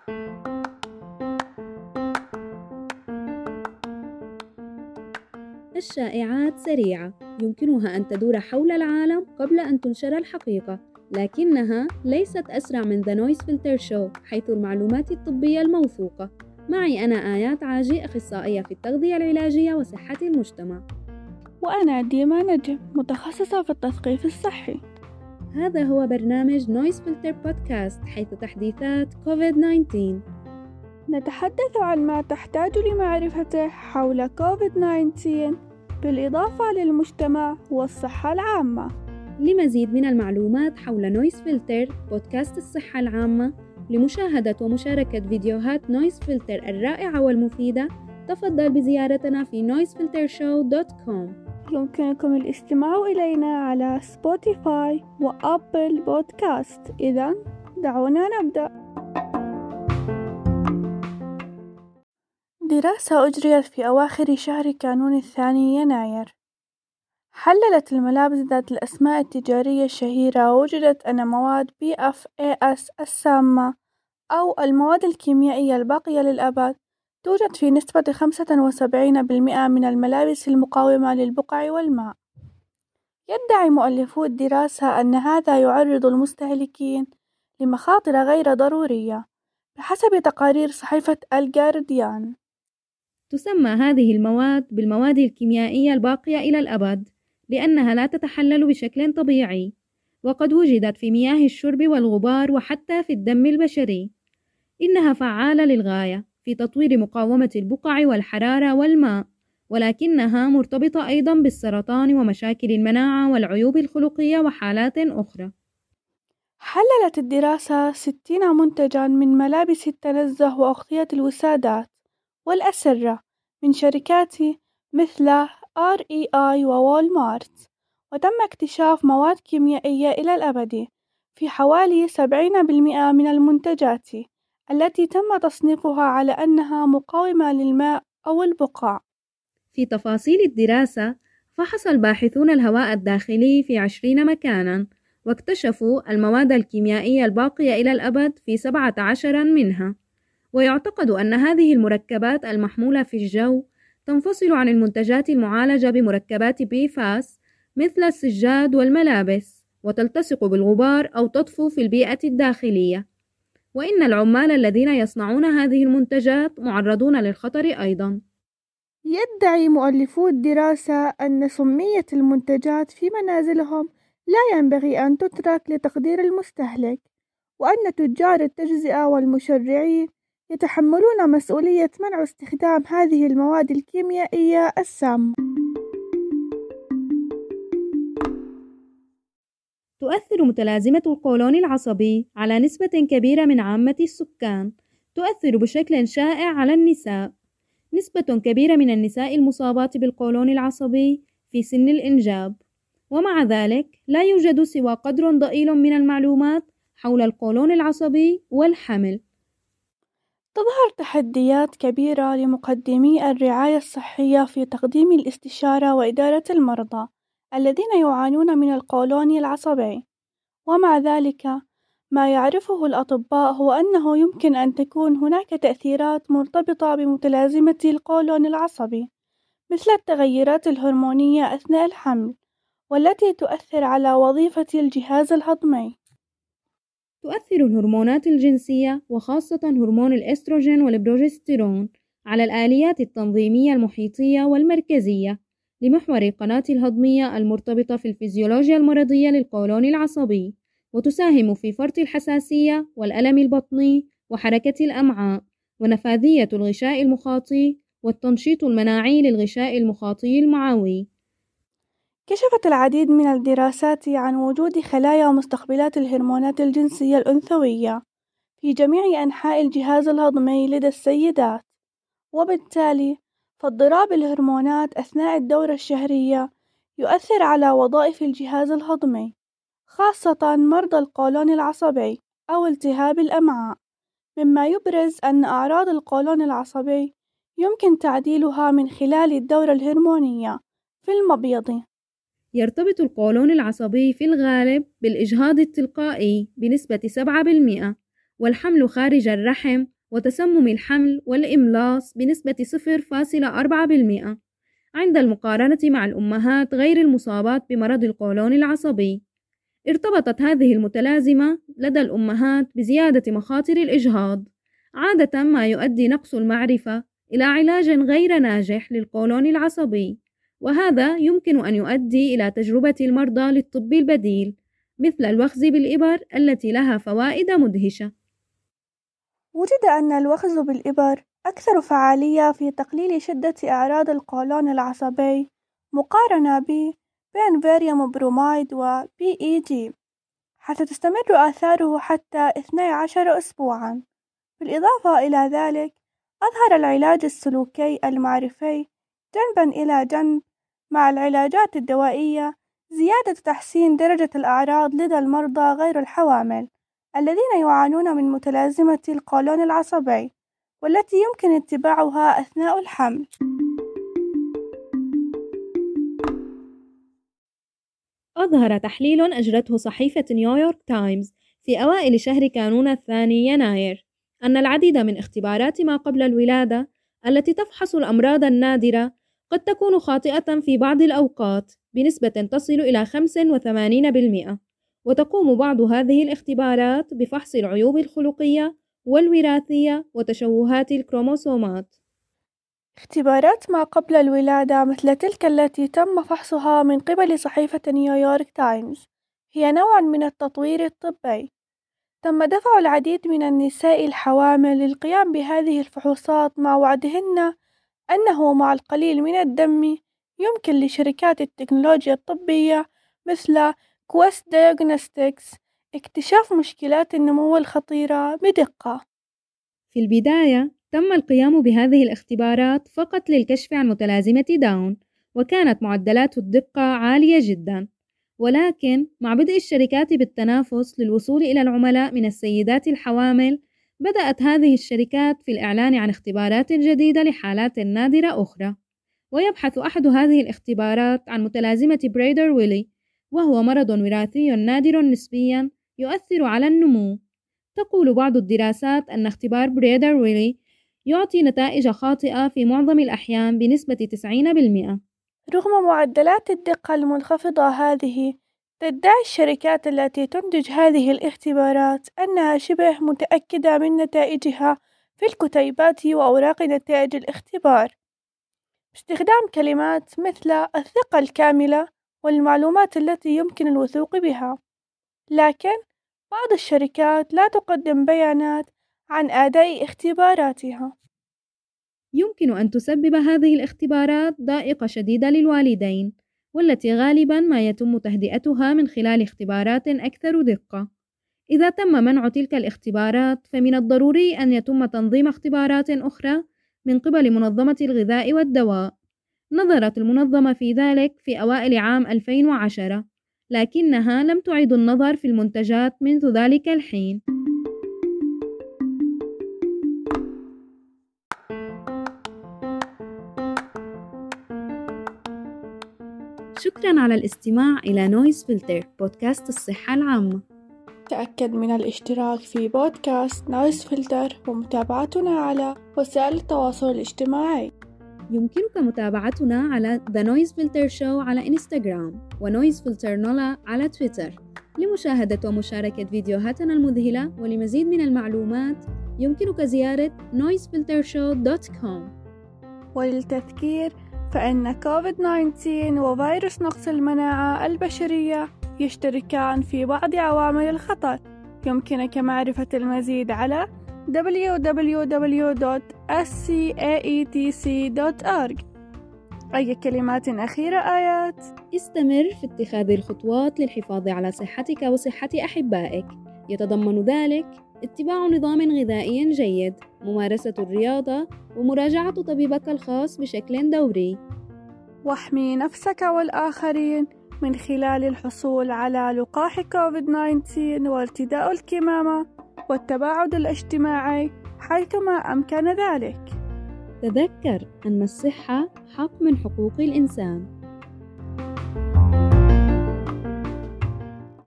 الشائعات سريعة، يمكنها أن تدور حول العالم قبل أن تنشر الحقيقة، لكنها ليست أسرع من The Noise Filter Show حيث المعلومات الطبية الموثوقة. معي أنا آيات عاجي، أخصائية في التغذية العلاجية وصحة المجتمع. وأنا ديما نجم، متخصصة في التثقيف الصحي. هذا هو برنامج Noise Filter Podcast حيث تحديثات COVID-19. نتحدث عن ما تحتاج لمعرفته حول COVID-19 بالإضافة للمجتمع والصحة العامة. لمزيد من المعلومات حول نويز فلتر بودكاست الصحة العامة، لمشاهدة ومشاركة فيديوهات نويز فلتر الرائعة والمفيدة، تفضل بزيارتنا في noisefiltershow.com. يمكنكم الاستماع إلينا على سبوتيفاي وأبل بودكاست. إذن دعونا نبدأ. دراسة أجريت في أواخر شهر كانون الثاني يناير حللت الملابس ذات الأسماء التجارية الشهيرة، ووجدت أن مواد PFAS السامة أو المواد الكيميائية الباقية للأبد توجد في نسبة 75% من الملابس المقاومة للبقع والماء. يدعي مؤلفو الدراسة أن هذا يعرض المستهلكين لمخاطر غير ضرورية بحسب تقارير صحيفة الجارديان. تسمى هذه المواد بالمواد الكيميائية الباقية إلى الأبد لأنها لا تتحلل بشكل طبيعي، وقد وجدت في مياه الشرب والغبار وحتى في الدم البشري. إنها فعالة للغاية في تطوير مقاومة البقع والحرارة والماء، ولكنها مرتبطة أيضاً بالسرطان ومشاكل المناعة والعيوب الخلقية وحالات أخرى. حللت الدراسة 60 منتجاً من ملابس التنزه وأغطية الوسادات والأسرة من شركات مثل REI ووول مارت، وتم اكتشاف مواد كيميائية إلى الأبد في حوالي 70% من المنتجات التي تم تصنيفها على أنها مقاومة للماء أو البقع. في تفاصيل الدراسة، فحص الباحثون الهواء الداخلي في 20 مكاناً، واكتشفوا المواد الكيميائية الباقية إلى الأبد في 17 منها. ويعتقد أن هذه المركبات المحمولة في الجو تنفصل عن المنتجات المعالجة بمركبات PFAS مثل السجاد والملابس، وتلتصق بالغبار أو تطفو في البيئة الداخلية. وإن العمال الذين يصنعون هذه المنتجات معرضون للخطر أيضاً. يدعي مؤلفو الدراسة أن سمية المنتجات في منازلهم لا ينبغي أن تترك لتقدير المستهلك، وأن تجار التجزئة والمشرعين يتحملون مسؤولية منع استخدام هذه المواد الكيميائية السامة. تؤثر متلازمة القولون العصبي على نسبة كبيرة من عامة السكان. تؤثر بشكل شائع على النساء. نسبة كبيرة من النساء المصابات بالقولون العصبي في سن الإنجاب، ومع ذلك لا يوجد سوى قدر ضئيل من المعلومات حول القولون العصبي والحمل. تظهر تحديات كبيرة لمقدمي الرعاية الصحية في تقديم الاستشارة وإدارة المرضى الذين يعانون من القولون العصبي، ومع ذلك ما يعرفه الأطباء هو أنه يمكن أن تكون هناك تأثيرات مرتبطة بمتلازمة القولون العصبي مثل التغيرات الهرمونية أثناء الحمل، والتي تؤثر على وظيفة الجهاز الهضمي. تؤثر الهرمونات الجنسية وخاصة هرمون الإستروجين والبروجستيرون على الآليات التنظيمية المحيطية والمركزية لمحور القناة الهضمية المرتبطة في الفيزيولوجيا المرضية للقولون العصبي، وتساهم في فرط الحساسية والألم البطني وحركة الأمعاء ونفاذية الغشاء المخاطي والتنشيط المناعي للغشاء المخاطي المعوي. كشفت العديد من الدراسات عن وجود خلايا ومستقبلات الهرمونات الجنسية الأنثوية في جميع أنحاء الجهاز الهضمي لدى السيدات، وبالتالي فاضطراب الهرمونات أثناء الدورة الشهرية يؤثر على وظائف الجهاز الهضمي، خاصة مرضى القولون العصبي أو التهاب الأمعاء، مما يبرز أن أعراض القولون العصبي يمكن تعديلها من خلال الدورة الهرمونية في المبيض. يرتبط القولون العصبي في الغالب بالإجهاض التلقائي بنسبة 7%، والحمل خارج الرحم وتسمم الحمل والإملاص بنسبة 0.4% عند المقارنة مع الأمهات غير المصابات بمرض القولون العصبي. ارتبطت هذه المتلازمة لدى الأمهات بزيادة مخاطر الإجهاض، عادة ما يؤدي نقص المعرفة إلى علاج غير ناجح للقولون العصبي، وهذا يمكن أن يؤدي إلى تجربة المرضى للطب البديل مثل الوخز بالإبر التي لها فوائد مدهشة. وجد أن الوخز بالإبر أكثر فعالية في تقليل شدة أعراض القولون العصبي مقارنة بإنفيريوم بروميد و PEG، حتى تستمر آثاره حتى 12 أسبوعاً. بالإضافة إلى ذلك، أظهر العلاج السلوكي المعرفي جنباً إلى جنب مع العلاجات الدوائية زيادة تحسين درجة الأعراض لدى المرضى غير الحوامل الذين يعانون من متلازمة القولون العصبي، والتي يمكن اتباعها أثناء الحمل. أظهر تحليل أجرته صحيفة نيويورك تايمز في أوائل شهر كانون الثاني يناير أن العديد من اختبارات ما قبل الولادة التي تفحص الأمراض النادرة قد تكون خاطئة في بعض الأوقات بنسبة تصل إلى 85%، وتقوم بعض هذه الاختبارات بفحص العيوب الخلقية والوراثية وتشوهات الكروموسومات. اختبارات ما قبل الولادة مثل تلك التي تم فحصها من قبل صحيفة نيويورك تايمز هي نوع من التطوير الطبي. تم دفع العديد من النساء الحوامل للقيام بهذه الفحوصات مع وعدهن أنه مع القليل من الدم يمكن لشركات التكنولوجيا الطبية مثل كويست دايغنوستكس اكتشاف مشكلات النمو الخطيرة بدقة. في البداية تم القيام بهذه الاختبارات فقط للكشف عن متلازمة داون، وكانت معدلات الدقة عالية جدا، ولكن مع بدء الشركات بالتنافس للوصول إلى العملاء من السيدات الحوامل، بدأت هذه الشركات في الإعلان عن اختبارات جديدة لحالات نادرة أخرى. ويبحث أحد هذه الاختبارات عن متلازمة برايدر ويلي، وهو مرض وراثي نادر نسبيا يؤثر على النمو. تقول بعض الدراسات أن اختبار برايدر ويلي يعطي نتائج خاطئة في معظم الأحيان بنسبة 90%. رغم معدلات الدقة المنخفضة هذه، تدعي الشركات التي تنتج هذه الاختبارات أنها شبه متأكدة من نتائجها في الكتيبات وأوراق نتائج الاختبار، باستخدام كلمات مثل الثقة الكاملة والمعلومات التي يمكن الوثوق بها. لكن بعض الشركات لا تقدم بيانات عن أداء اختباراتها. يمكن أن تسبب هذه الاختبارات ضائقة شديدة للوالدين، والتي غالباً ما يتم تهدئتها من خلال اختبارات أكثر دقة. إذا تم منع تلك الاختبارات، فمن الضروري أن يتم تنظيم اختبارات أخرى من قبل منظمة الغذاء والدواء. نظرت المنظمة في ذلك في أوائل عام 2010، لكنها لم تعد النظر في المنتجات منذ ذلك الحين. شكراً على الاستماع إلى نويز فلتر بودكاست الصحة العامة. تأكد من الاشتراك في بودكاست نويز فلتر ومتابعتنا على وسائل التواصل الاجتماعي. يمكنك متابعتنا على The Noise Filter Show على إنستغرام وNoise Filter Nola على تويتر. لمشاهدة ومشاركة فيديوهاتنا المذهلة ولمزيد من المعلومات يمكنك زيارة noisefiltershow.com. وللتذكير فإن كوفيد-19 وفيروس نقص المناعة البشرية يشتركان في بعض عوامل الخطر. يمكنك معرفة المزيد على www.scaetc.org. أي كلمات أخيرة آيات؟ استمر في اتخاذ الخطوات للحفاظ على صحتك وصحة أحبائك، يتضمن ذلك اتباع نظام غذائي جيد، ممارسة الرياضة، ومراجعة طبيبك الخاص بشكل دوري. واحمي نفسك والآخرين من خلال الحصول على لقاح كوفيد-19 وارتداء الكمامة والتباعد الاجتماعي حيثما أمكن ذلك. تذكر أن الصحة حق من حقوق الإنسان.